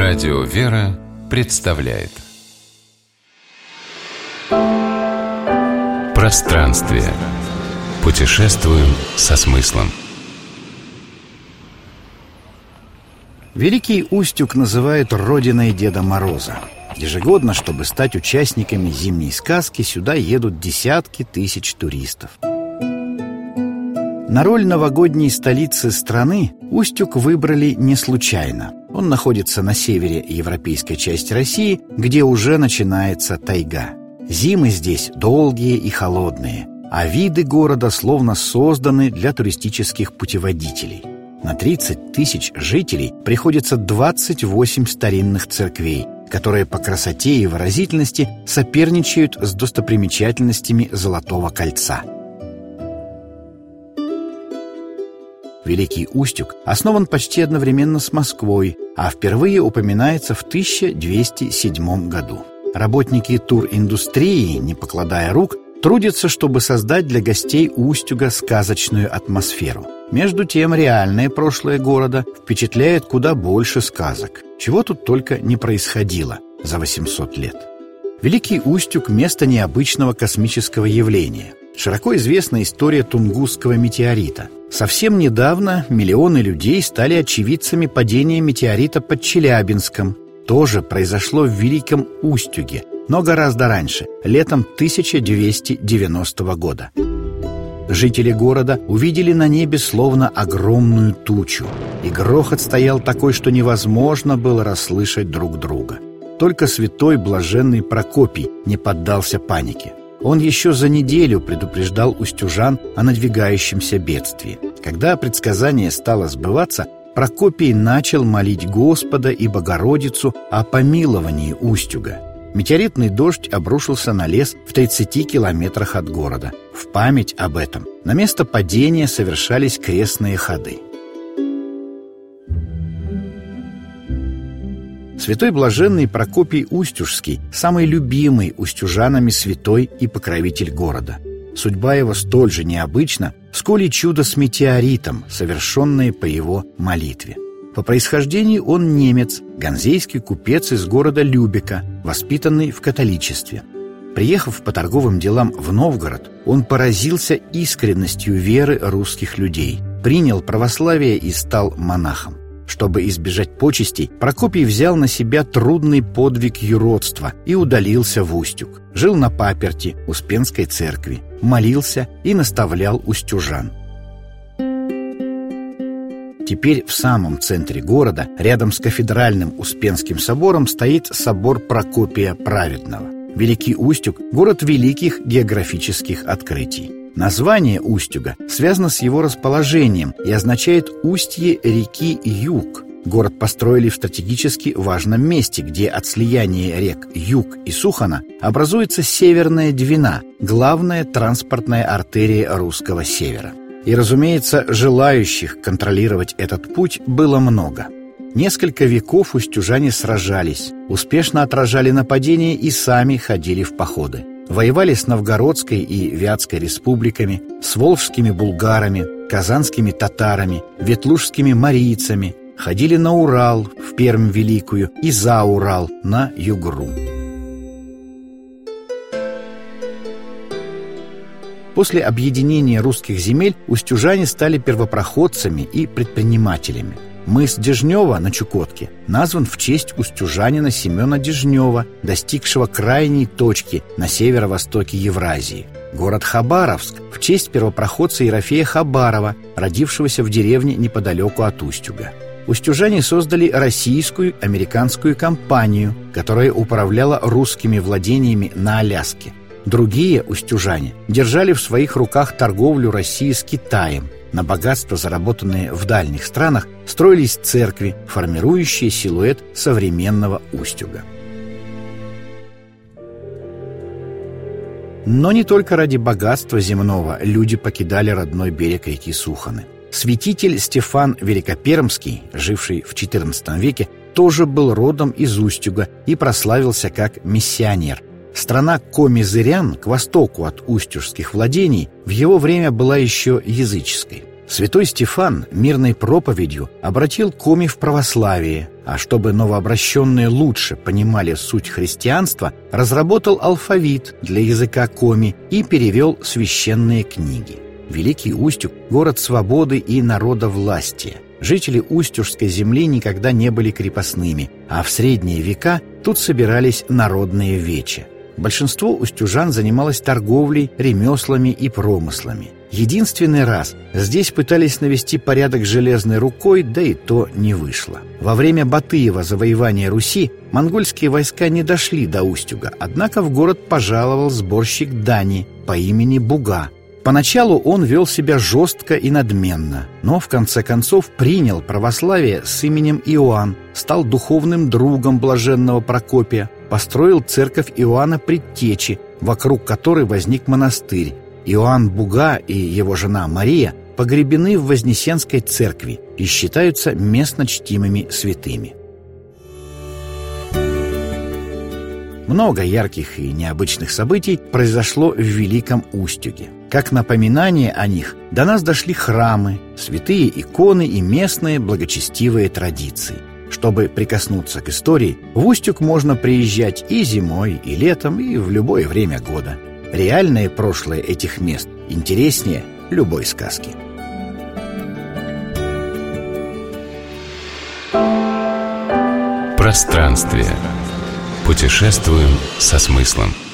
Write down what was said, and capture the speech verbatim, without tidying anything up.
Радио «Вера» представляет Пространствие. Путешествуем со смыслом. Великий Устюг называют родиной Деда Мороза. Ежегодно, чтобы стать участниками зимней сказки, сюда едут десятки тысяч туристов. На роль новогодней столицы страны Устюг выбрали не случайно. Он находится на севере европейской части России, где уже начинается тайга. Зимы здесь долгие и холодные, а виды города словно созданы для туристических путеводителей. На тридцать тысяч жителей приходится двадцать восемь старинных церквей, которые по красоте и выразительности соперничают с достопримечательностями Золотого кольца. Великий Устюг основан почти одновременно с Москвой, а впервые упоминается в тысяча двести седьмом году. Работники туриндустрии, не покладая рук, трудятся, чтобы создать для гостей Устюга сказочную атмосферу. Между тем, реальное прошлое города впечатляет куда больше сказок, чего тут только не происходило за восемьсот лет. Великий Устюг – место необычного космического явления. Широко известна история Тунгусского метеорита. Совсем недавно миллионы людей стали очевидцами падения метеорита под Челябинском. Тоже произошло в Великом Устюге, но гораздо раньше, летом тысяча двести девяностого года. Жители города увидели на небе словно огромную тучу, и грохот стоял такой, что невозможно было расслышать друг друга. Только святой блаженный Прокопий не поддался панике. Он еще за неделю предупреждал устюжан о надвигающемся бедствии. Когда предсказание стало сбываться, Прокопий начал молить Господа и Богородицу о помиловании Устюга. Метеоритный дождь обрушился на лес в тридцати километрах от города. В память об этом на место падения совершались крестные ходы. Святой блаженный Прокопий Устюжский – самый любимый устюжанами святой и покровитель города. Судьба его столь же необычна, сколь и чудо с метеоритом, совершенное по его молитве. По происхождению он немец, ганзейский купец из города Любека, воспитанный в католичестве. Приехав по торговым делам в Новгород, он поразился искренностью веры русских людей, принял православие и стал монахом. Чтобы избежать почестей, Прокопий взял на себя трудный подвиг юродства и удалился в Устюг. Жил на паперти Успенской церкви, молился и наставлял устюжан. Теперь в самом центре города, рядом с кафедральным Успенским собором, стоит собор Прокопия Праведного. Великий Устюг – город великих географических открытий. Название Устюга связано с его расположением и означает «устье реки Юг». Город построили в стратегически важном месте, где от слияния рек Юг и Сухана образуется Северная Двина, главная транспортная артерия русского севера. И, разумеется, желающих контролировать этот путь было много. Несколько веков устюжане сражались, успешно отражали нападения и сами ходили в походы. Воевали с Новгородской и Вятской республиками, с волжскими булгарами, казанскими татарами, ветлужскими марийцами, ходили на Урал, в Пермь Великую, и за Урал, на Югру. После объединения русских земель устюжане стали первопроходцами и предпринимателями. Мыс Дежнева на Чукотке назван в честь устюжанина Семена Дежнева, достигшего крайней точки на северо-востоке Евразии. Город Хабаровск в честь первопроходца Ерофея Хабарова, родившегося в деревне неподалеку от Устюга. Устюжане создали российскую американскую компанию, которая управляла русскими владениями на Аляске. Другие устюжане держали в своих руках торговлю России с Китаем. На богатства, заработанные в дальних странах, строились церкви, формирующие силуэт современного Устюга. Но не только ради богатства земного люди покидали родной берег реки Суханы. Святитель Стефан Великопермский, живший в четырнадцатом веке, тоже был родом из Устюга и прославился как миссионер. Страна коми-зырян к востоку от устюжских владений в его время была еще языческой. Святой Стефан мирной проповедью обратил коми в православие, А чтобы новообращенные лучше понимали суть христианства, разработал алфавит для языка коми и перевел священные книги. Великий Устюг – город свободы и народовластия. Жители Устюжской земли никогда не были крепостными, а в средние века тут собирались народные вечи. Большинство устюжан занималось торговлей, ремеслами и промыслами. Единственный раз здесь пытались навести порядок железной рукой, да и то не вышло. Во время Батыева завоевания Руси монгольские войска не дошли до Устюга, однако в город пожаловал сборщик дани по имени Буга. Поначалу он вел себя жестко и надменно, но в конце концов принял православие с именем Иоанн, стал духовным другом блаженного Прокопия, построил церковь Иоанна Предтечи, вокруг которой возник монастырь. Иоанн Буга и его жена Мария погребены в Вознесенской церкви и считаются местно чтимыми святыми. Много ярких и необычных событий произошло в Великом Устюге. Как напоминание о них до нас дошли храмы, святые иконы и местные благочестивые традиции. Чтобы прикоснуться к истории, в Устюг можно приезжать и зимой, и летом, и в любое время года. Реальное прошлое этих мест интереснее любой сказки. Пространствие. Путешествуем со смыслом.